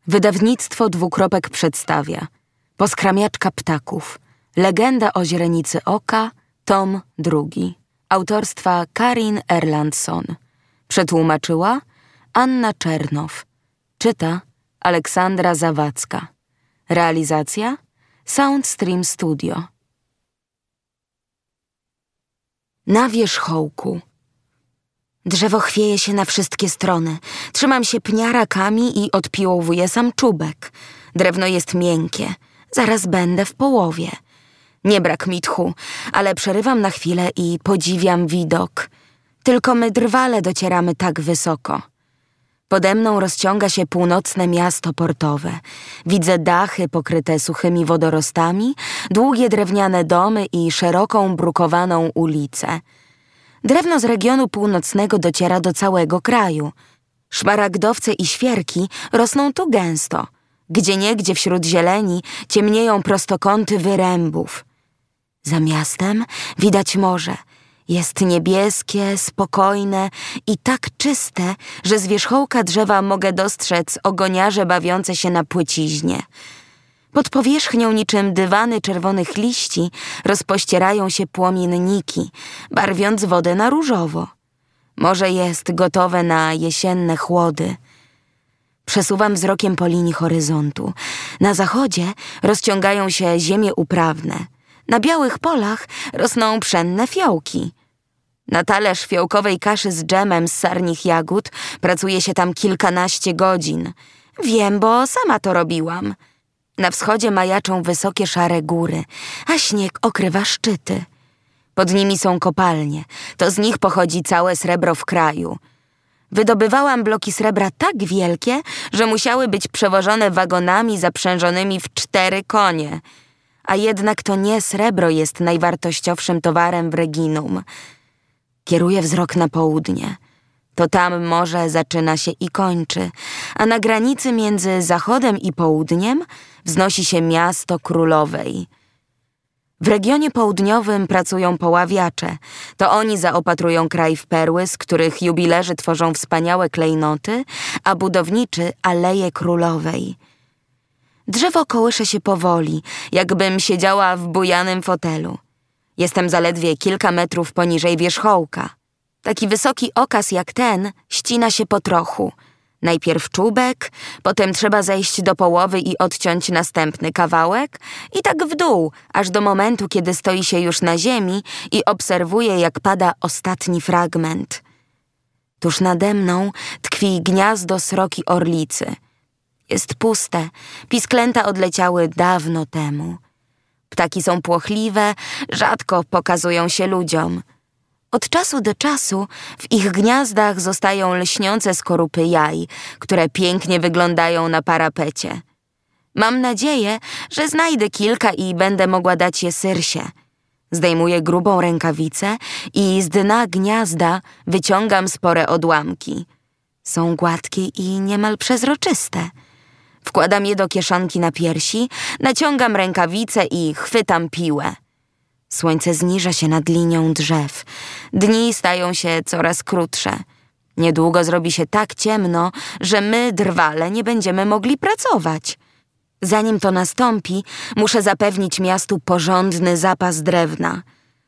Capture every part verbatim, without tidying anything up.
Wydawnictwo Dwukropek przedstawia Poskramiaczka ptaków. Legenda o źrenicy oka, tom drugi. Autorstwa Karin Erlandson. Przetłumaczyła Anna Czernow. Czyta Aleksandra Zawadzka. Realizacja Soundstream Studio. Na wierzchołku. Drzewo chwieje się na wszystkie strony. Trzymam się pnia rakami i odpiłowuję sam czubek. Drewno jest miękkie. Zaraz będę w połowie. Nie brak mi tchu, ale przerywam na chwilę i podziwiam widok. Tylko my drwale docieramy tak wysoko. Pode mną rozciąga się północne miasto portowe. Widzę dachy pokryte suchymi wodorostami, długie drewniane domy i szeroką, brukowaną ulicę. Drewno z regionu północnego dociera do całego kraju. Szmaragdowce i świerki rosną tu gęsto. Gdzieniegdzie wśród zieleni ciemnieją prostokąty wyrębów. Za miastem widać morze. Jest niebieskie, spokojne i tak czyste, że z wierzchołka drzewa mogę dostrzec ogoniarze bawiące się na płyciźnie. Pod powierzchnią niczym dywany czerwonych liści rozpościerają się płomienniki, barwiąc wodę na różowo. Morze jest gotowe na jesienne chłody. Przesuwam wzrokiem po linii horyzontu. Na zachodzie rozciągają się ziemie uprawne. Na białych polach rosną pszenne fiołki. Na talerz fiołkowej kaszy z dżemem z sarnich jagód pracuje się tam kilkanaście godzin. Wiem, bo sama to robiłam. Na wschodzie majaczą wysokie szare góry, a śnieg okrywa szczyty. Pod nimi są kopalnie. To z nich pochodzi całe srebro w kraju. Wydobywałam bloki srebra tak wielkie, że musiały być przewożone wagonami zaprzężonymi w cztery konie. A jednak to nie srebro jest najwartościowszym towarem w Reginum. Kieruję wzrok na południe. To tam morze zaczyna się i kończy, a na granicy między zachodem i południem wznosi się miasto Królowej. W regionie południowym pracują poławiacze. To oni zaopatrują kraj w perły, z których jubilerzy tworzą wspaniałe klejnoty, a budowniczy Aleje Królowej. Drzewo kołysze się powoli, jakbym siedziała w bujanym fotelu. Jestem zaledwie kilka metrów poniżej wierzchołka. Taki wysoki okaz jak ten ścina się po trochu. Najpierw czubek, potem trzeba zejść do połowy i odciąć następny kawałek i tak w dół, aż do momentu, kiedy stoi się już na ziemi i obserwuje, jak pada ostatni fragment. Tuż nade mną tkwi gniazdo sroki orlicy. Jest puste, pisklęta odleciały dawno temu. Ptaki są płochliwe, rzadko pokazują się ludziom. Od czasu do czasu w ich gniazdach zostają lśniące skorupy jaj, które pięknie wyglądają na parapecie. Mam nadzieję, że znajdę kilka i będę mogła dać je Syrsie. Zdejmuję grubą rękawicę i z dna gniazda wyciągam spore odłamki. Są gładkie i niemal przezroczyste. Wkładam je do kieszonki na piersi, naciągam rękawicę i chwytam piłę. Słońce zniża się nad linią drzew. Dni stają się coraz krótsze. Niedługo zrobi się tak ciemno, że my, drwale, nie będziemy mogli pracować. Zanim to nastąpi, muszę zapewnić miastu porządny zapas drewna.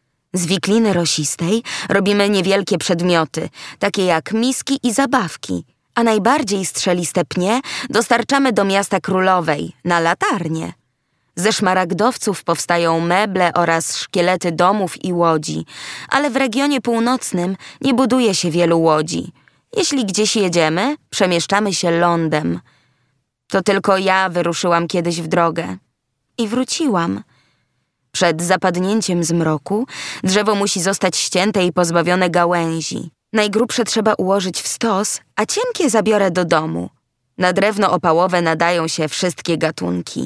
Z wikliny rosistej robimy niewielkie przedmioty, takie jak miski i zabawki, a najbardziej strzeliste pnie dostarczamy do miasta Królowej, na latarnie. Ze szmaragdowców powstają meble oraz szkielety domów i łodzi, ale w regionie północnym nie buduje się wielu łodzi. Jeśli gdzieś jedziemy, przemieszczamy się lądem. To tylko ja wyruszyłam kiedyś w drogę. I wróciłam. Przed zapadnięciem zmroku drzewo musi zostać ścięte i pozbawione gałęzi. Najgrubsze trzeba ułożyć w stos, a cienkie zabiorę do domu. Na drewno opałowe nadają się wszystkie gatunki.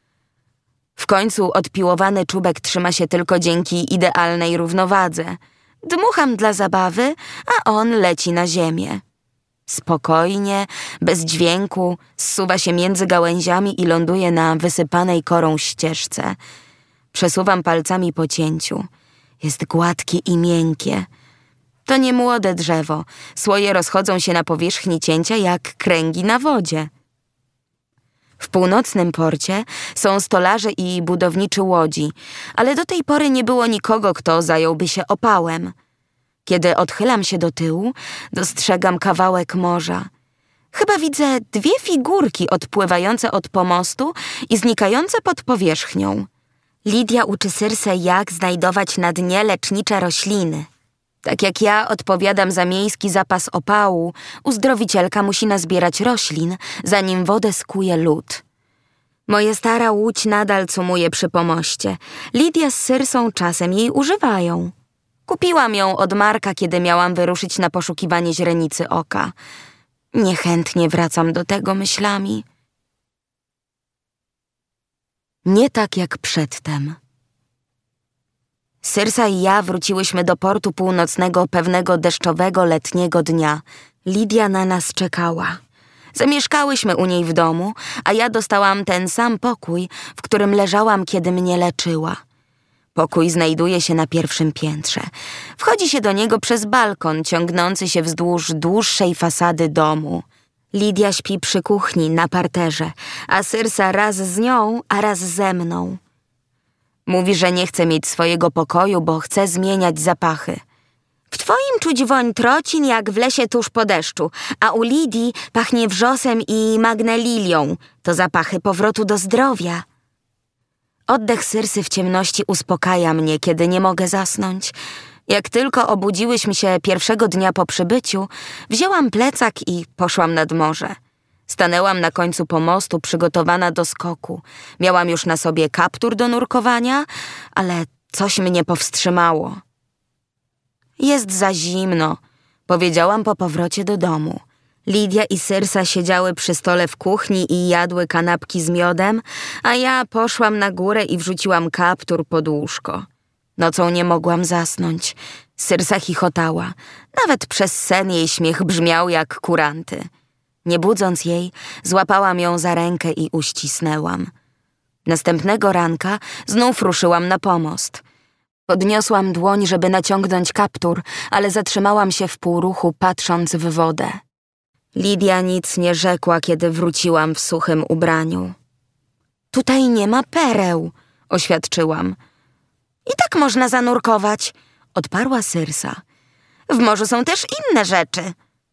W końcu odpiłowany czubek trzyma się tylko dzięki idealnej równowadze. Dmucham dla zabawy, a on leci na ziemię. Spokojnie, bez dźwięku, zsuwa się między gałęziami i ląduje na wysypanej korą ścieżce. Przesuwam palcami po cięciu. Jest gładkie i miękkie. To nie młode drzewo. Słoje rozchodzą się na powierzchni cięcia jak kręgi na wodzie. W północnym porcie są stolarze i budowniczy łodzi, ale do tej pory nie było nikogo, kto zająłby się opałem. Kiedy odchylam się do tyłu, dostrzegam kawałek morza. Chyba widzę dwie figurki odpływające od pomostu i znikające pod powierzchnią. Lidia uczy Syrsę, jak znajdować na dnie lecznicze rośliny. Tak jak ja odpowiadam za miejski zapas opału, uzdrowicielka musi nazbierać roślin, zanim wodę skuje lód. Moja stara łódź nadal cumuje przy pomoście. Lidia z Syrsą czasem jej używają. Kupiłam ją od Marka, kiedy miałam wyruszyć na poszukiwanie źrenicy oka. Niechętnie wracam do tego myślami. Nie tak jak przedtem. Syrsa i ja wróciłyśmy do portu północnego pewnego deszczowego letniego dnia. Lidia na nas czekała. Zamieszkałyśmy u niej w domu, a ja dostałam ten sam pokój, w którym leżałam, kiedy mnie leczyła. Pokój znajduje się na pierwszym piętrze. Wchodzi się do niego przez balkon ciągnący się wzdłuż dłuższej fasady domu. Lidia śpi przy kuchni na parterze, a Syrsa raz z nią, a raz ze mną. Mówi, że nie chce mieć swojego pokoju, bo chce zmieniać zapachy. W twoim czuć woń trocin jak w lesie tuż po deszczu, a u Lidii pachnie wrzosem i magnelilią. To zapachy powrotu do zdrowia. Oddech Syrsy w ciemności uspokaja mnie, kiedy nie mogę zasnąć. Jak tylko obudziłyśmy się pierwszego dnia po przybyciu, wzięłam plecak i poszłam nad morze. Stanęłam na końcu pomostu, przygotowana do skoku. Miałam już na sobie kaptur do nurkowania, ale coś mnie powstrzymało. Jest za zimno, powiedziałam po powrocie do domu. Lidia i Syrsa siedziały przy stole w kuchni i jadły kanapki z miodem, a ja poszłam na górę i wrzuciłam kaptur pod łóżko. Nocą nie mogłam zasnąć. Syrsa chichotała. Nawet przez sen jej śmiech brzmiał jak kuranty. Nie budząc jej, złapałam ją za rękę i uścisnęłam. Następnego ranka znów ruszyłam na pomost. Podniosłam dłoń, żeby naciągnąć kaptur, ale zatrzymałam się w półruchu, patrząc w wodę. Lidia nic nie rzekła, kiedy wróciłam w suchym ubraniu. Tutaj nie ma pereł, oświadczyłam. I tak można zanurkować, odparła Syrsa. W morzu są też inne rzeczy.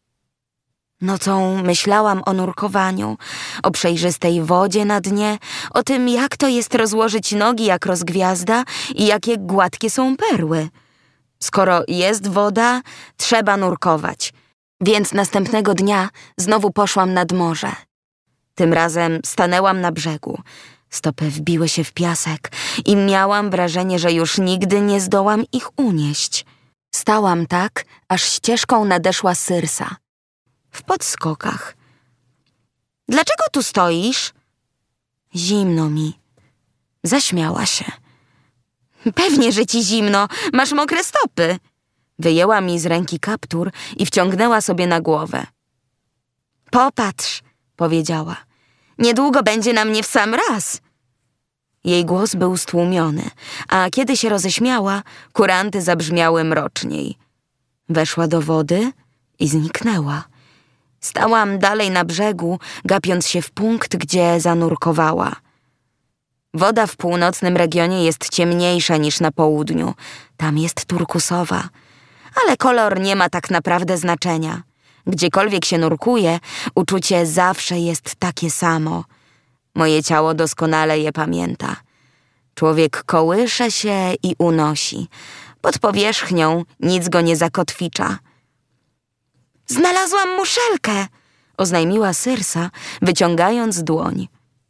Nocą myślałam o nurkowaniu, o przejrzystej wodzie na dnie, o tym, jak to jest rozłożyć nogi jak rozgwiazda i jakie gładkie są perły. Skoro jest woda, trzeba nurkować, więc następnego dnia znowu poszłam nad morze. Tym razem stanęłam na brzegu. Stopy wbiły się w piasek i miałam wrażenie, że już nigdy nie zdołam ich unieść. Stałam tak, aż ścieżką nadeszła Syrsa. W podskokach. Dlaczego tu stoisz? Zimno mi. Zaśmiała się. Pewnie, że ci zimno. Masz mokre stopy. Wyjęła mi z ręki kaptur i wciągnęła sobie na głowę. Popatrz, powiedziała. Niedługo będzie na mnie w sam raz. Jej głos był stłumiony, a kiedy się roześmiała, kuranty zabrzmiały mroczniej. Weszła do wody i zniknęła. Stałam dalej na brzegu, gapiąc się w punkt, gdzie zanurkowała. Woda w północnym regionie jest ciemniejsza niż na południu. Tam jest turkusowa. Ale kolor nie ma tak naprawdę znaczenia. Gdziekolwiek się nurkuje, uczucie zawsze jest takie samo. Moje ciało doskonale je pamięta. Człowiek kołysze się i unosi. Pod powierzchnią nic go nie zakotwicza. Znalazłam muszelkę, oznajmiła Syrsa, wyciągając dłoń.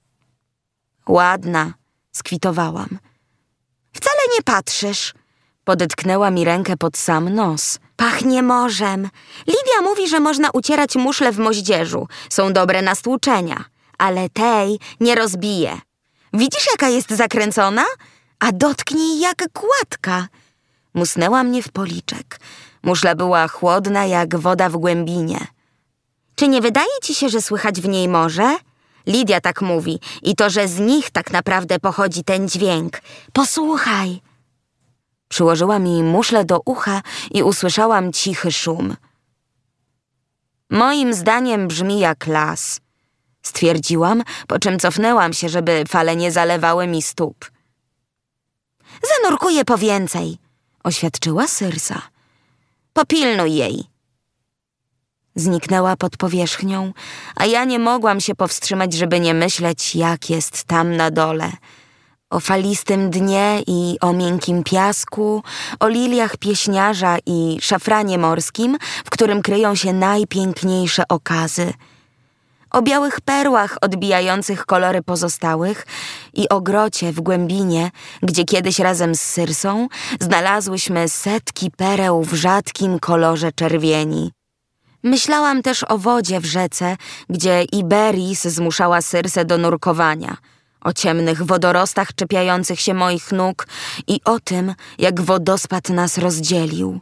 Ładna, skwitowałam. Wcale nie patrzysz. Podetknęła mi rękę pod sam nos. Pachnie morzem. Lidia mówi, że można ucierać muszle w moździerzu. Są dobre na stłuczenia. Ale tej nie rozbije. Widzisz, jaka jest zakręcona? A dotknij, jak gładka. Musnęła mnie w policzek. Muszla była chłodna jak woda w głębinie. Czy nie wydaje ci się, że słychać w niej morze? Lidia tak mówi i to, że z nich tak naprawdę pochodzi ten dźwięk. Posłuchaj. Przyłożyła mi muszlę do ucha i usłyszałam cichy szum. Moim zdaniem brzmi jak las. stwierdziłam, po czym cofnęłam się, żeby fale nie zalewały mi stóp. Zanurkuję po więcej, oświadczyła Syrsa. Popilnuj jej. Zniknęła pod powierzchnią, a ja nie mogłam się powstrzymać, żeby nie myśleć, jak jest tam na dole. O falistym dnie i o miękkim piasku, o liliach pieśniarza i szafranie morskim, w którym kryją się najpiękniejsze okazy. O białych perłach odbijających kolory pozostałych i o grocie w głębinie, gdzie kiedyś razem z Syrsą znalazłyśmy setki pereł w rzadkim kolorze czerwieni. Myślałam też o wodzie w rzece, gdzie Iberis zmuszała Syrsę do nurkowania, o ciemnych wodorostach czepiających się moich nóg i o tym, jak wodospad nas rozdzielił.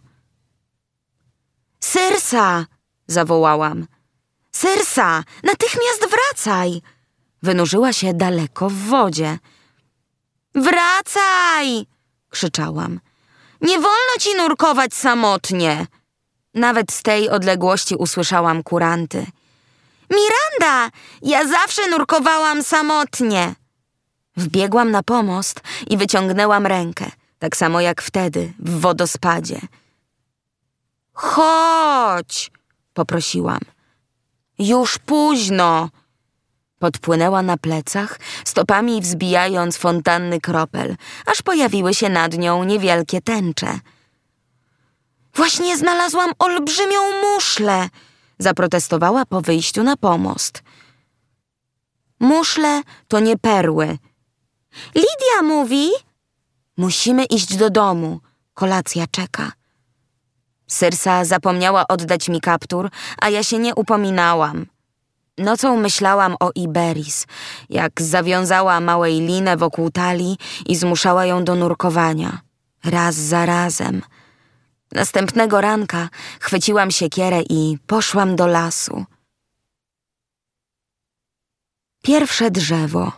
Syrsa! Zawołałam. Syrsa! Natychmiast wracaj! Wynurzyła się daleko w wodzie. Wracaj! Krzyczałam. Nie wolno ci nurkować samotnie! Nawet z tej odległości usłyszałam kuranty. Miranda! Ja zawsze nurkowałam samotnie! Wbiegłam na pomost i wyciągnęłam rękę, tak samo jak wtedy, w wodospadzie. Chodź! Poprosiłam. Już późno! Podpłynęła na plecach, stopami wzbijając fontanny kropel, aż pojawiły się nad nią niewielkie tęcze. Właśnie znalazłam olbrzymią muszlę! Zaprotestowała po wyjściu na pomost. Muszle to nie perły. Lidia mówi... Musimy iść do domu. Kolacja czeka. Syrsa zapomniała oddać mi kaptur, a ja się nie upominałam. Nocą myślałam o Iberis, jak zawiązała małej linę wokół talii i zmuszała ją do nurkowania. Raz za razem. Następnego ranka chwyciłam siekierę i poszłam do lasu. Pierwsze drzewo.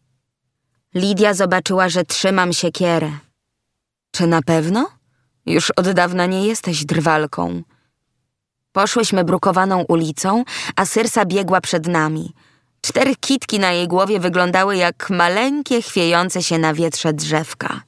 Lidia zobaczyła, że trzymam siekierę. Czy na pewno? Już od dawna nie jesteś drwalką. Poszłyśmy brukowaną ulicą, a Syrsa biegła przed nami. Cztery kitki na jej głowie wyglądały jak maleńkie, chwiejące się na wietrze drzewka.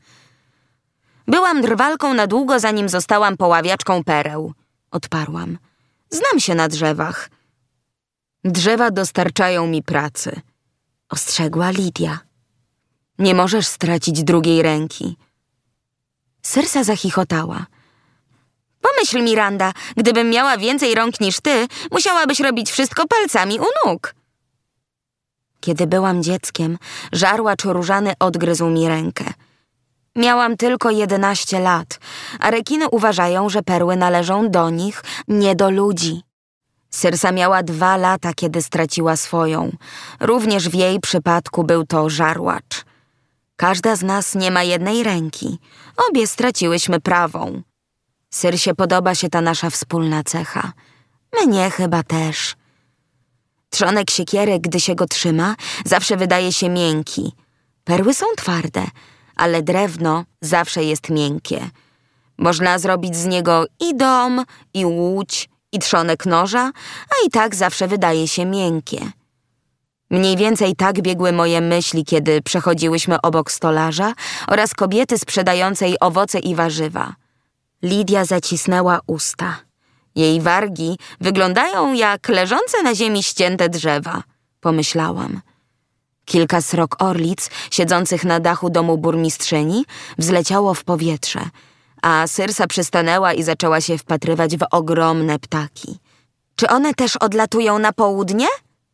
Byłam drwalką na długo, zanim zostałam poławiaczką pereł. Odparłam. Znam się na drzewach. Drzewa dostarczają mi pracy. Ostrzegła Lidia. Nie możesz stracić drugiej ręki. Syrsa zachichotała. Pomyśl, Miranda, gdybym miała więcej rąk niż ty, musiałabyś robić wszystko palcami u nóg. Kiedy byłam dzieckiem, żarłacz różany odgryzł mi rękę. Miałam tylko jedenaście lat, a rekiny uważają, że perły należą do nich, nie do ludzi. Syrsa miała dwa lata, kiedy straciła swoją. Również w jej przypadku był to żarłacz. Każda z nas nie ma jednej ręki. Obie straciłyśmy prawą. Syrsie podoba się ta nasza wspólna cecha. Mnie chyba też. Trzonek siekiery, gdy się go trzyma, zawsze wydaje się miękki. Perły są twarde, ale drewno zawsze jest miękkie. Można zrobić z niego i dom, i łódź, i trzonek noża, a i tak zawsze wydaje się miękkie. Mniej więcej tak biegły moje myśli, kiedy przechodziłyśmy obok stolarza oraz kobiety sprzedającej owoce i warzywa. Lidia zacisnęła usta. Jej wargi wyglądają jak leżące na ziemi ścięte drzewa, pomyślałam. Kilka srok orlic, siedzących na dachu domu burmistrzyni, wzleciało w powietrze, a Syrsa przystanęła i zaczęła się wpatrywać w ogromne ptaki. Czy one też odlatują na południe?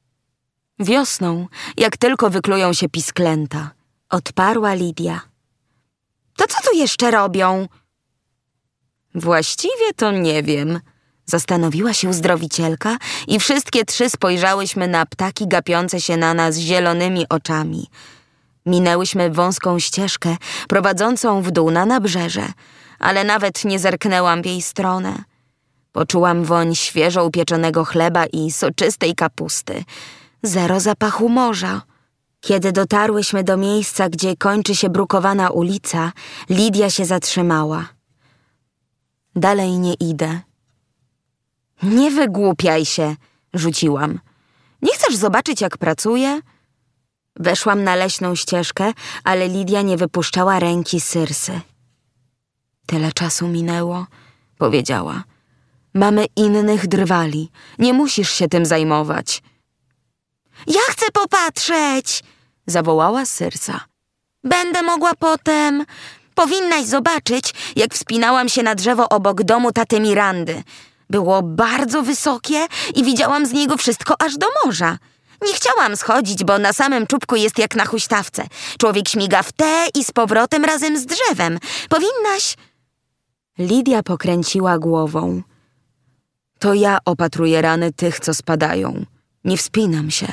Wiosną, jak tylko wyklują się pisklęta, odparła Lidia. To co tu jeszcze robią? Właściwie to nie wiem, zastanowiła się uzdrowicielka i wszystkie trzy spojrzałyśmy na ptaki gapiące się na nas zielonymi oczami. Minęłyśmy wąską ścieżkę prowadzącą w dół na nabrzeże, ale nawet nie zerknęłam w jej stronę. Poczułam woń świeżo upieczonego chleba i soczystej kapusty. Zero zapachu morza. Kiedy dotarłyśmy do miejsca, gdzie kończy się brukowana ulica, Lidia się zatrzymała. Dalej nie idę. Nie wygłupiaj się, rzuciłam. Nie chcesz zobaczyć, jak pracuję? Weszłam na leśną ścieżkę, ale Lidia nie wypuszczała ręki Syrsy. Tyle czasu minęło, powiedziała. Mamy innych drwali. Nie musisz się tym zajmować. Ja chcę popatrzeć, zawołała Syrsa. Będę mogła potem... Powinnaś zobaczyć, jak wspinałam się na drzewo obok domu taty Mirandy. Było bardzo wysokie i widziałam z niego wszystko aż do morza. Nie chciałam schodzić, bo na samym czubku jest jak na huśtawce. Człowiek śmiga w tę i z powrotem razem z drzewem. Powinnaś... Lidia pokręciła głową. To ja opatruję rany tych, co spadają. Nie wspinam się.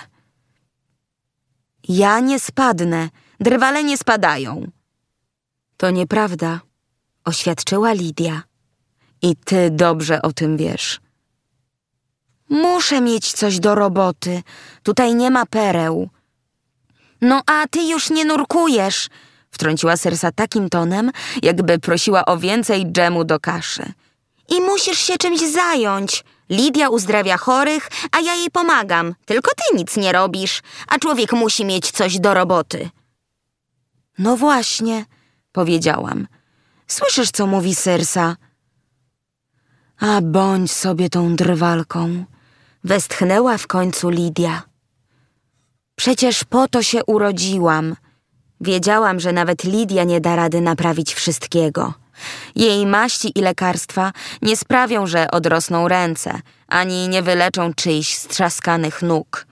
Ja nie spadnę. Drwale nie spadają. To nieprawda, oświadczyła Lidia. I ty dobrze o tym wiesz. Muszę mieć coś do roboty. Tutaj nie ma pereł. No a ty już nie nurkujesz, wtrąciła Syrsa takim tonem, jakby prosiła o więcej dżemu do kaszy. I musisz się czymś zająć. Lidia uzdrawia chorych, a ja jej pomagam. Tylko ty nic nie robisz, a człowiek musi mieć coś do roboty. No właśnie, powiedziałam. Słyszysz, co mówi Syrsa? A bądź sobie tą drwalką, westchnęła w końcu Lidia. Przecież po to się urodziłam. Wiedziałam, że nawet Lidia nie da rady naprawić wszystkiego. Jej maści i lekarstwa nie sprawią, że odrosną ręce, ani nie wyleczą czyichś strzaskanych nóg.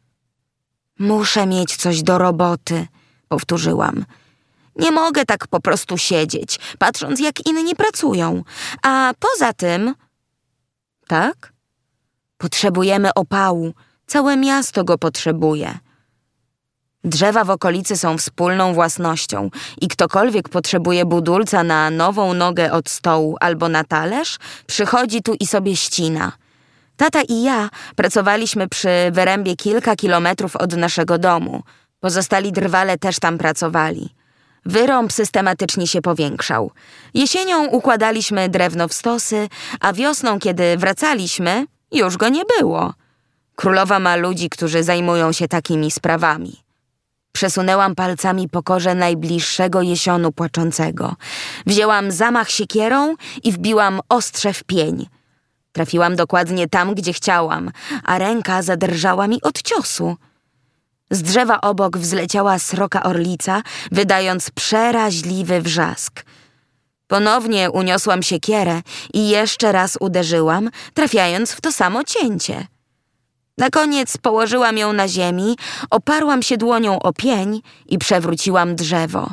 Muszę mieć coś do roboty, powtórzyłam. Nie mogę tak po prostu siedzieć, patrząc jak inni pracują. A poza tym... Tak? Potrzebujemy opału. Całe miasto go potrzebuje. Drzewa w okolicy są wspólną własnością i ktokolwiek potrzebuje budulca na nową nogę od stołu albo na talerz, przychodzi tu i sobie ścina. Tata i ja pracowaliśmy przy wyrębie kilka kilometrów od naszego domu. Pozostali drwale też tam pracowali. Wyrąb systematycznie się powiększał. Jesienią układaliśmy drewno w stosy, a wiosną, kiedy wracaliśmy, już go nie było. Królowa ma ludzi, którzy zajmują się takimi sprawami. Przesunęłam palcami po korze najbliższego jesionu płaczącego. Wzięłam zamach siekierą i wbiłam ostrze w pień. Trafiłam dokładnie tam, gdzie chciałam, a ręka zadrżała mi od ciosu. Z drzewa obok wzleciała sroka orlica, wydając przeraźliwy wrzask. Ponownie uniosłam siekierę i jeszcze raz uderzyłam, trafiając w to samo cięcie. Na koniec położyłam ją na ziemi, oparłam się dłonią o pień i przewróciłam drzewo.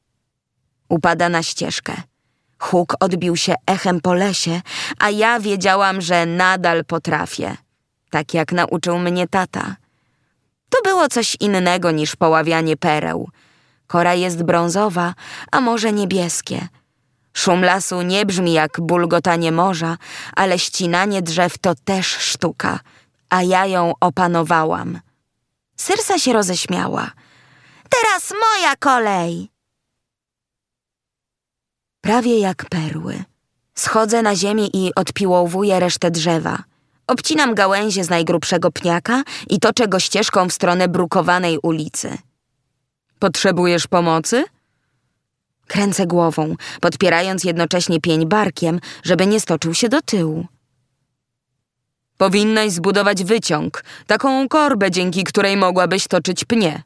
Upada na ścieżkę. Huk odbił się echem po lesie, a ja wiedziałam, że nadal potrafię. Tak jak nauczył mnie tata. To było coś innego niż poławianie pereł. Kora jest brązowa, a morze niebieskie. Szum lasu nie brzmi jak bulgotanie morza, ale ścinanie drzew to też sztuka, a ja ją opanowałam. Syrsa się roześmiała. Teraz moja kolej! Prawie jak perły. Schodzę na ziemię i odpiłowuję resztę drzewa. Obcinam gałęzie z najgrubszego pniaka i toczę go ścieżką w stronę brukowanej ulicy. Potrzebujesz pomocy? Kręcę głową, podpierając jednocześnie pień barkiem, żeby nie stoczył się do tyłu. Powinnaś zbudować wyciąg, taką korbę, dzięki której mogłabyś toczyć pnie.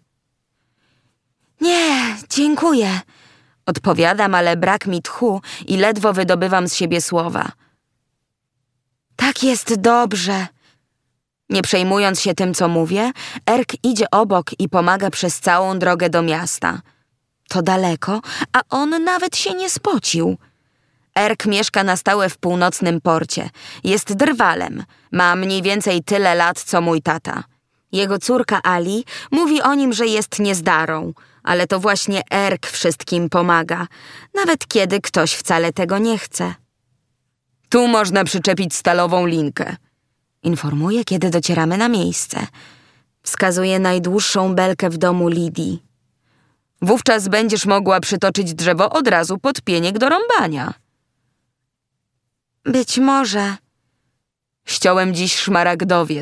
Nie, dziękuję. Odpowiadam, ale brak mi tchu i ledwo wydobywam z siebie słowa. Tak jest dobrze. Nie przejmując się tym, co mówię, Erk idzie obok i pomaga przez całą drogę do miasta. To daleko, a on nawet się nie spocił. Erk mieszka na stałe w północnym porcie. Jest drwalem. Ma mniej więcej tyle lat, co mój tata. Jego córka Ali mówi o nim, że jest niezdarą, ale to właśnie Erk wszystkim pomaga, nawet kiedy ktoś wcale tego nie chce. Tu można przyczepić stalową linkę. Informuje, kiedy docieramy na miejsce. Wskazuje najdłuższą belkę w domu Lidii. Wówczas będziesz mogła przytoczyć drzewo od razu pod pieniek do rąbania. Być może. Ściąłem dziś szmaragdowiec.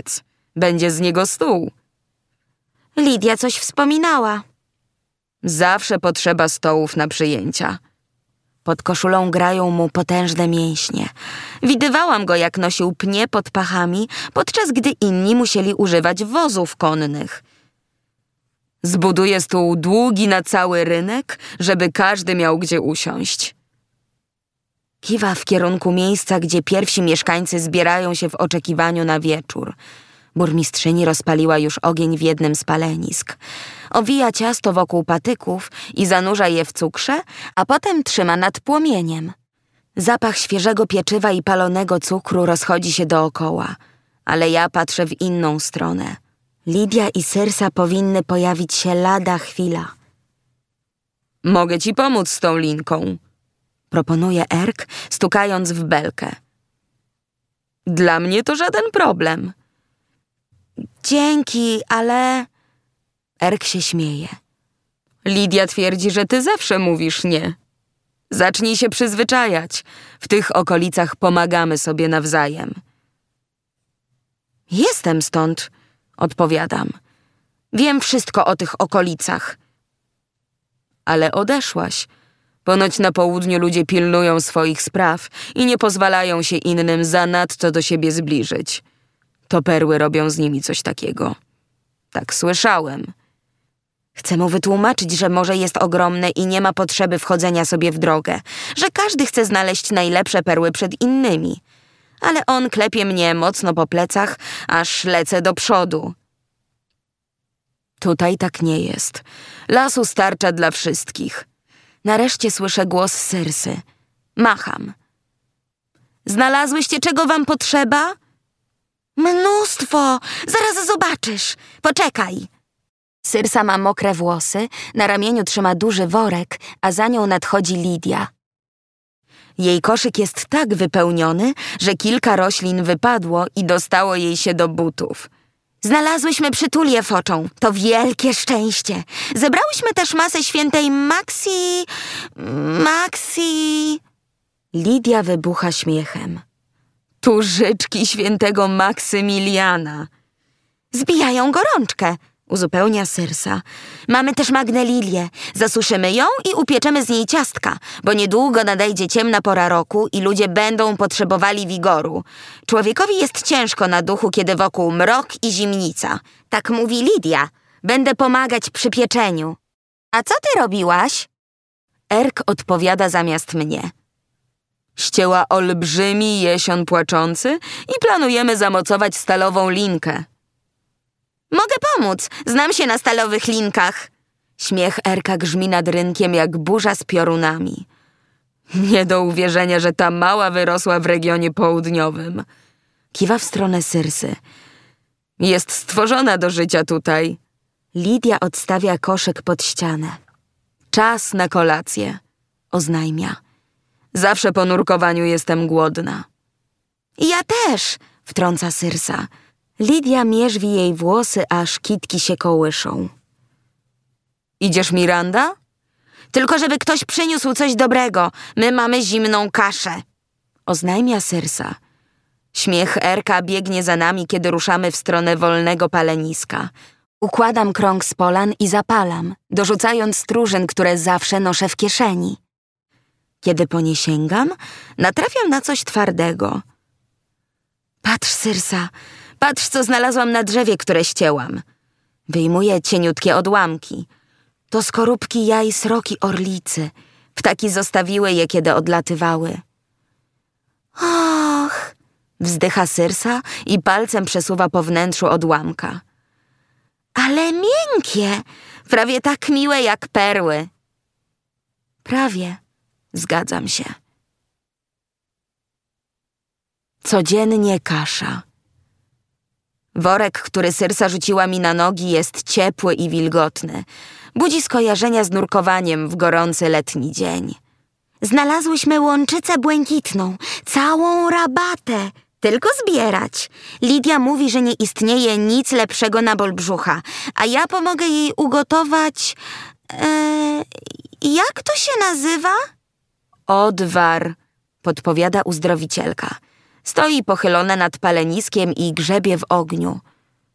Będzie z niego stół. Lidia coś wspominała. Zawsze potrzeba stołów na przyjęcia. Pod koszulą grają mu potężne mięśnie. Widywałam go, jak nosił pnie pod pachami, podczas gdy inni musieli używać wozów konnych. Zbuduje stół długi na cały rynek, żeby każdy miał gdzie usiąść. Kiwa w kierunku miejsca, gdzie pierwsi mieszkańcy zbierają się w oczekiwaniu na wieczór. Burmistrzyni rozpaliła już ogień w jednym z palenisk. Owija ciasto wokół patyków i zanurza je w cukrze, a potem trzyma nad płomieniem. Zapach świeżego pieczywa i palonego cukru rozchodzi się dookoła, ale ja patrzę w inną stronę. Lidia i Syrsa powinny pojawić się lada chwila. Mogę ci pomóc z tą linką, proponuje Erk, stukając w belkę. Dla mnie to żaden problem. Dzięki, ale... Erk się śmieje. Lidia twierdzi, że ty zawsze mówisz nie. Zacznij się przyzwyczajać. W tych okolicach pomagamy sobie nawzajem. Jestem stąd, odpowiadam. Wiem wszystko o tych okolicach. Ale odeszłaś. Ponoć na południu ludzie pilnują swoich spraw i nie pozwalają się innym zanadto do siebie zbliżyć. To perły robią z nimi coś takiego. Tak słyszałem. Chcę mu wytłumaczyć, że morze jest ogromne i nie ma potrzeby wchodzenia sobie w drogę, że każdy chce znaleźć najlepsze perły przed innymi. Ale on klepie mnie mocno po plecach, aż lecę do przodu. Tutaj tak nie jest. Lasu starcza dla wszystkich. Nareszcie słyszę głos Syrsy. Macham. Znalazłyście, czego wam potrzeba? Mnóstwo! Zaraz zobaczysz. Poczekaj. Syrsa ma mokre włosy, na ramieniu trzyma duży worek, a za nią nadchodzi Lidia. Jej koszyk jest tak wypełniony, że kilka roślin wypadło i dostało jej się do butów. Znalazłyśmy przytulię foczą. To wielkie szczęście. Zebrałyśmy też masę świętej Maxi... Maxi... Lidia wybucha śmiechem. Tużyczki świętego Maksymiliana. Zbijają gorączkę, uzupełnia Syrsa. Mamy też magnelilię. Zasuszymy ją i upieczemy z niej ciastka, bo niedługo nadejdzie ciemna pora roku i ludzie będą potrzebowali wigoru. Człowiekowi jest ciężko na duchu, kiedy wokół mrok i zimnica. Tak mówi Lidia. Będę pomagać przy pieczeniu. A co ty robiłaś? Erk odpowiada zamiast mnie. Ścięła olbrzymi jesion płaczący i planujemy zamocować stalową linkę. Mogę pomóc, znam się na stalowych linkach. Śmiech Erka grzmi nad rynkiem jak burza z piorunami. Nie do uwierzenia, że ta mała wyrosła w regionie południowym. Kiwa w stronę Syrsy. Jest stworzona do życia tutaj. Lidia odstawia koszyk pod ścianę. Czas na kolację, oznajmia. Zawsze po nurkowaniu jestem głodna. Ja też, wtrąca Syrsa. Lidia mierzwi jej włosy, aż kitki się kołyszą. Idziesz, Miranda? Tylko żeby ktoś przyniósł coś dobrego. My mamy zimną kaszę, oznajmia Syrsa. Śmiech Erka biegnie za nami, kiedy ruszamy w stronę wolnego paleniska. Układam krąg z polan i zapalam, dorzucając stróżyn, które zawsze noszę w kieszeni. Kiedy po nie sięgam, natrafiam na coś twardego. Patrz, Syrsa, patrz, co znalazłam na drzewie, które ścięłam. Wyjmuję cieniutkie odłamki. To skorupki jaj sroki orlicy. Ptaki zostawiły je, kiedy odlatywały. Och, wzdycha Syrsa i palcem przesuwa po wnętrzu odłamka. Ale miękkie, prawie tak miłe jak perły. Prawie, zgadzam się. Codziennie kasza. Worek, który Syrsa rzuciła mi na nogi, jest ciepły i wilgotny. Budzi skojarzenia z nurkowaniem w gorący letni dzień. Znalazłyśmy łączycę błękitną, całą rabatę. Tylko zbierać. Lidia mówi, że nie istnieje nic lepszego na ból brzucha, a ja pomogę jej ugotować... Ee, jak to się nazywa? Odwar, podpowiada uzdrowicielka. Stoi pochylona nad paleniskiem i grzebie w ogniu.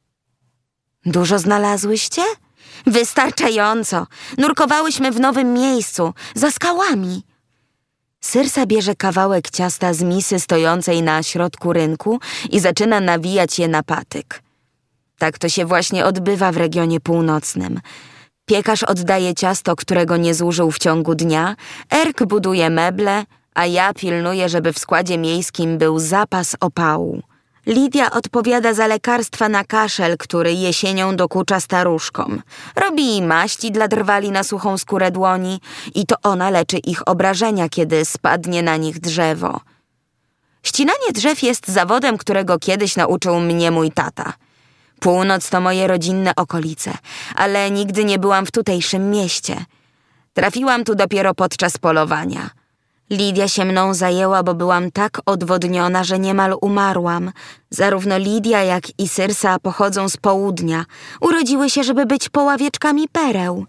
Dużo znalazłyście? Wystarczająco. Nurkowałyśmy w nowym miejscu, za skałami. Syrsa bierze kawałek ciasta z misy stojącej na środku rynku i zaczyna nawijać je na patyk. Tak to się właśnie odbywa w regionie północnym. Piekarz oddaje ciasto, którego nie zużył w ciągu dnia, Erk buduje meble, a ja pilnuję, żeby w składzie miejskim był zapas opału. Lidia odpowiada za lekarstwa na kaszel, który jesienią dokucza staruszkom. Robi maści dla drwali na suchą skórę dłoni i to ona leczy ich obrażenia, kiedy spadnie na nich drzewo. Ścinanie drzew jest zawodem, którego kiedyś nauczył mnie mój tata. Północ to moje rodzinne okolice, ale nigdy nie byłam w tutejszym mieście. Trafiłam tu dopiero podczas polowania. Lidia się mną zajęła, bo byłam tak odwodniona, że niemal umarłam. Zarówno Lidia, jak i Syrsa pochodzą z południa. Urodziły się, żeby być poławieczkami pereł.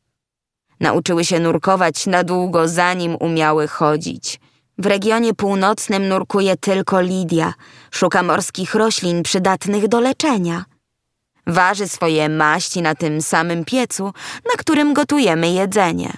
Nauczyły się nurkować na długo, zanim umiały chodzić. W regionie północnym nurkuje tylko Lidia. Szuka morskich roślin przydatnych do leczenia. Waży swoje maści na tym samym piecu, na którym gotujemy jedzenie.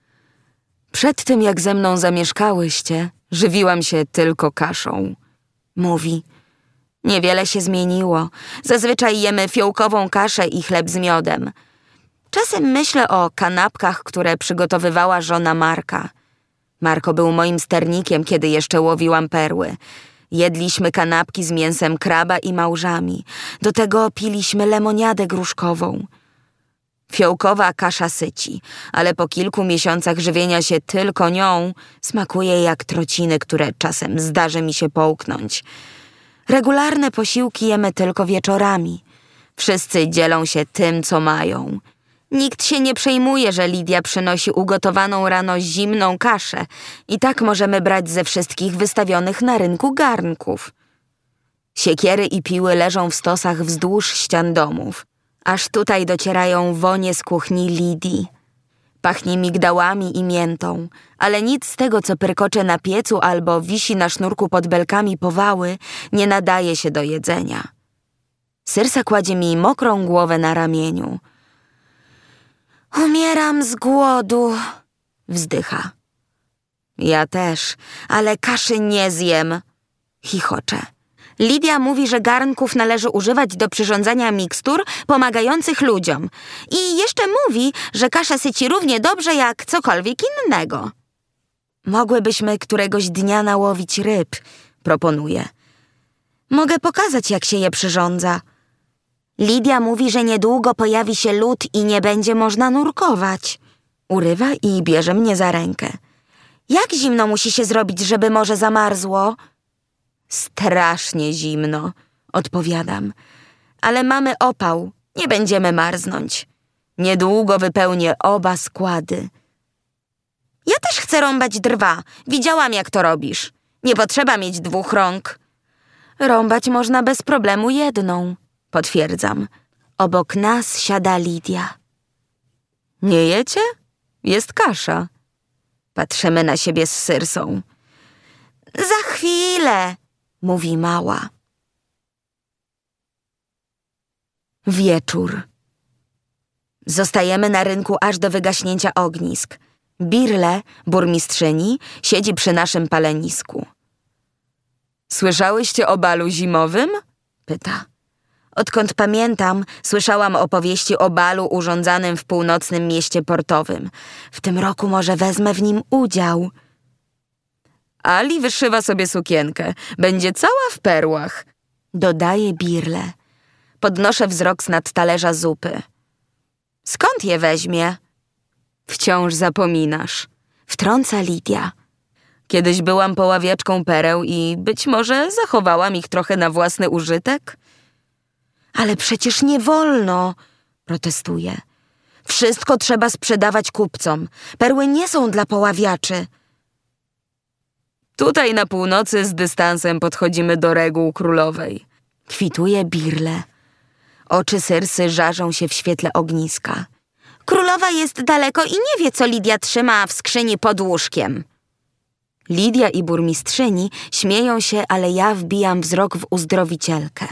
Przed tym, jak ze mną zamieszkałyście, żywiłam się tylko kaszą. Mówi. Niewiele się zmieniło. Zazwyczaj jemy fiołkową kaszę i chleb z miodem. Czasem myślę o kanapkach, które przygotowywała żona Marka. Marko był moim sternikiem, kiedy jeszcze łowiłam perły. Jedliśmy kanapki z mięsem kraba i małżami. Do tego piliśmy lemoniadę gruszkową. Fiołkowa kasza syci, ale po kilku miesiącach żywienia się tylko nią smakuje jak trociny, które czasem zdarzy mi się połknąć. Regularne posiłki jemy tylko wieczorami. Wszyscy dzielą się tym, co mają. Nikt się nie przejmuje, że Lidia przynosi ugotowaną rano zimną kaszę i tak możemy brać ze wszystkich wystawionych na rynku garnków. Siekiery i piły leżą w stosach wzdłuż ścian domów. Aż tutaj docierają wonie z kuchni Lidii. Pachnie migdałami i miętą, ale nic z tego, co pyrkocze na piecu albo wisi na sznurku pod belkami powały, nie nadaje się do jedzenia. Syrsa kładzie mi mokrą głowę na ramieniu. Umieram z głodu, wzdycha. Ja też, ale kaszy nie zjem, chichocze. Lidia mówi, że garnków należy używać do przyrządzania mikstur pomagających ludziom. I jeszcze mówi, że kasza syci równie dobrze jak cokolwiek innego. Mogłybyśmy któregoś dnia nałowić ryb, proponuje. Mogę pokazać, jak się je przyrządza. Lidia mówi, że niedługo pojawi się lód i nie będzie można nurkować. Urywa i bierze mnie za rękę. Jak zimno musi się zrobić, żeby morze zamarzło? Strasznie zimno, odpowiadam. Ale mamy opał, nie będziemy marznąć. Niedługo wypełnię oba składy. Ja też chcę rąbać drwa. Widziałam, jak to robisz. Nie potrzeba mieć dwóch rąk. Rąbać można bez problemu jedną, potwierdzam. Obok nas siada Lidia. Nie jecie? Jest kasza. Patrzymy na siebie z Syrsą. Za chwilę, mówi mała. Wieczór. Zostajemy na rynku aż do wygaśnięcia ognisk. Birle, burmistrzyni, siedzi przy naszym palenisku. Słyszałyście o balu zimowym? Pyta. Odkąd pamiętam, słyszałam opowieści o balu urządzanym w północnym mieście portowym. W tym roku może wezmę w nim udział. Ali wyszywa sobie sukienkę. Będzie cała w perłach. Dodaje Birle. Podnoszę wzrok z nad talerza zupy. Skąd je weźmie? Wciąż zapominasz. Wtrąca Lidia. Kiedyś byłam poławiaczką pereł i być może zachowałam ich trochę na własny użytek? Ale przecież nie wolno, protestuje. Wszystko trzeba sprzedawać kupcom. Perły nie są dla poławiaczy. Tutaj na północy z dystansem podchodzimy do reguł królowej. Kwituje Birle. Oczy Syrsy żarzą się w świetle ogniska. Królowa jest daleko i nie wie, co Lidia trzyma w skrzyni pod łóżkiem. Lidia i burmistrzyni śmieją się, ale ja wbijam wzrok w uzdrowicielkę.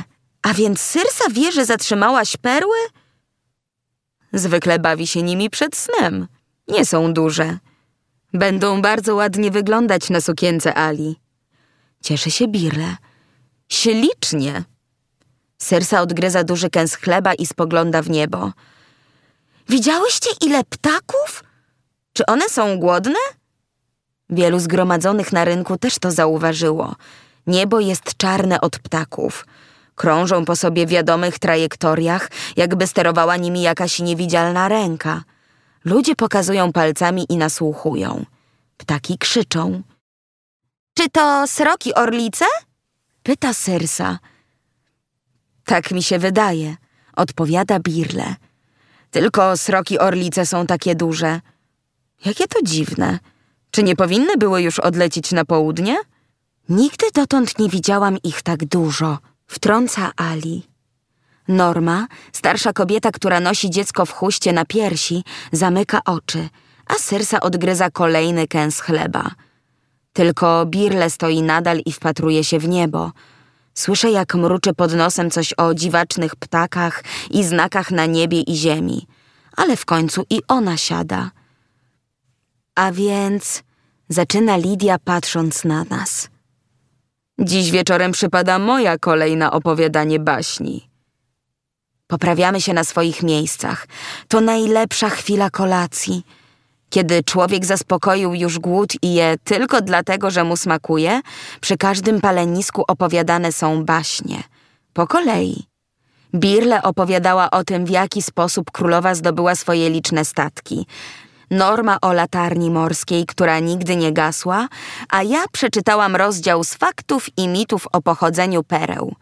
A więc Syrsa wie, że zatrzymałaś perły? Zwykle bawi się nimi przed snem. Nie są duże. Będą bardzo ładnie wyglądać na sukience Ali. Cieszy się Birle. Ślicznie. Syrsa odgryza duży kęs chleba i spogląda w niebo. Widziałyście, ile ptaków? Czy one są głodne? Wielu zgromadzonych na rynku też to zauważyło. Niebo jest czarne od ptaków. Krążą po sobie w wiadomych trajektoriach, jakby sterowała nimi jakaś niewidzialna ręka. Ludzie pokazują palcami i nasłuchują. Ptaki krzyczą. Czy to sroki orlice? Pyta Syrsa. Tak mi się wydaje, odpowiada Birle. Tylko sroki orlice są takie duże. Jakie to dziwne. Czy nie powinny były już odlecieć na południe? Nigdy dotąd nie widziałam ich tak dużo, wtrąca Ali. Norma, starsza kobieta, która nosi dziecko w chuście na piersi, zamyka oczy, a Syrsa odgryza kolejny kęs chleba. Tylko Birle stoi nadal i wpatruje się w niebo. Słyszę, jak mruczy pod nosem coś o dziwacznych ptakach i znakach na niebie i ziemi. Ale w końcu i ona siada. A więc... zaczyna Lidia, patrząc na nas. Dziś wieczorem przypada moja kolej na opowiadanie baśni. Poprawiamy się na swoich miejscach. To najlepsza chwila kolacji. Kiedy człowiek zaspokoił już głód i je tylko dlatego, że mu smakuje, przy każdym palenisku opowiadane są baśnie. Po kolei. Birle opowiadała o tym, w jaki sposób królowa zdobyła swoje liczne statki. Norma o latarni morskiej, która nigdy nie gasła, a ja przeczytałam rozdział z faktów i mitów o pochodzeniu pereł.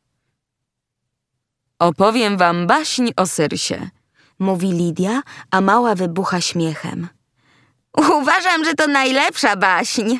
Opowiem wam baśń o Syrsie, mówi Lidia, a mała wybucha śmiechem. Uważam, że to najlepsza baśń.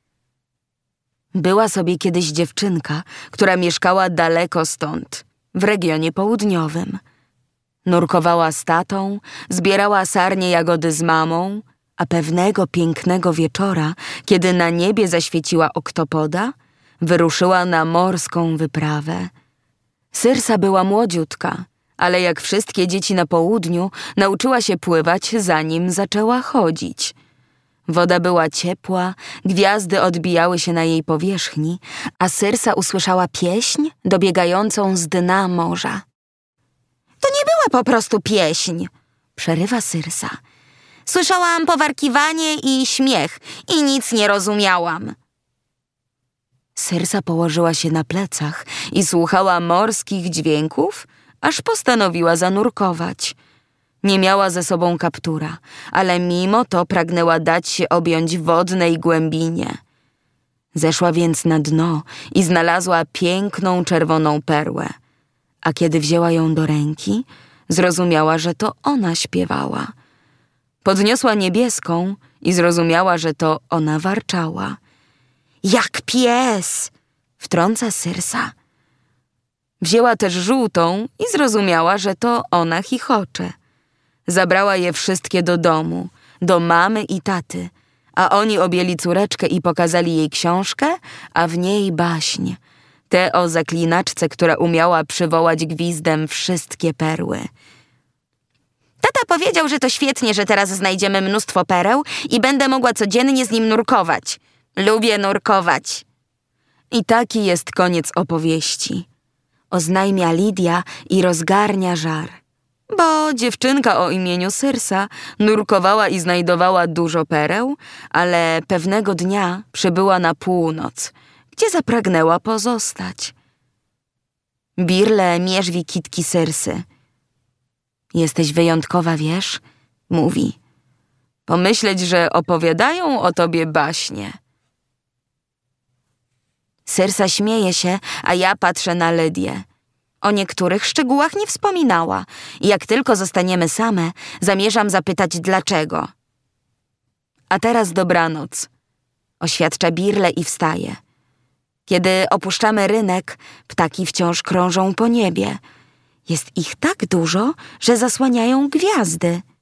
Była sobie kiedyś dziewczynka, która mieszkała daleko stąd, w regionie południowym. Nurkowała z tatą, zbierała sarnie jagody z mamą, a pewnego pięknego wieczora, kiedy na niebie zaświeciła oktopoda, wyruszyła na morską wyprawę. Syrsa była młodziutka, ale jak wszystkie dzieci na południu, nauczyła się pływać, zanim zaczęła chodzić. Woda była ciepła, gwiazdy odbijały się na jej powierzchni, a Syrsa usłyszała pieśń dobiegającą z dna morza. To nie była po prostu pieśń, przerywa Syrsa. Słyszałam powarkiwanie i śmiech i nic nie rozumiałam. Syrsa położyła się na plecach i słuchała morskich dźwięków, aż postanowiła zanurkować. Nie miała ze sobą kaptura, ale mimo to pragnęła dać się objąć wodnej głębinie. Zeszła więc na dno i znalazła piękną czerwoną perłę. A kiedy wzięła ją do ręki, zrozumiała, że to ona śpiewała. Podniosła niebieską i zrozumiała, że to ona warczała. Jak pies! Wtrąca Syrsa. Wzięła też żółtą i zrozumiała, że to ona chichocze. Zabrała je wszystkie do domu, do mamy i taty, a oni objęli córeczkę i pokazali jej książkę, a w niej baśń. Tę o zaklinaczce, która umiała przywołać gwizdem wszystkie perły. Tata powiedział, że to świetnie, że teraz znajdziemy mnóstwo pereł i będę mogła codziennie z nim nurkować. Lubię nurkować. I taki jest koniec opowieści. Oznajmia Lidia i rozgarnia żar. Bo dziewczynka o imieniu Syrsa nurkowała i znajdowała dużo pereł, ale pewnego dnia przybyła na północ, gdzie zapragnęła pozostać. Birle mierzwi kitki Syrsy. Jesteś wyjątkowa, wiesz? Mówi. Pomyśleć, że opowiadają o tobie baśnie. Syrsa śmieje się, a ja patrzę na Lidię. O niektórych szczegółach nie wspominała i jak tylko zostaniemy same, zamierzam zapytać dlaczego. A teraz dobranoc. Oświadcza Birle i wstaje. Kiedy opuszczamy rynek, ptaki wciąż krążą po niebie. Jest ich tak dużo, że zasłaniają gwiazdy.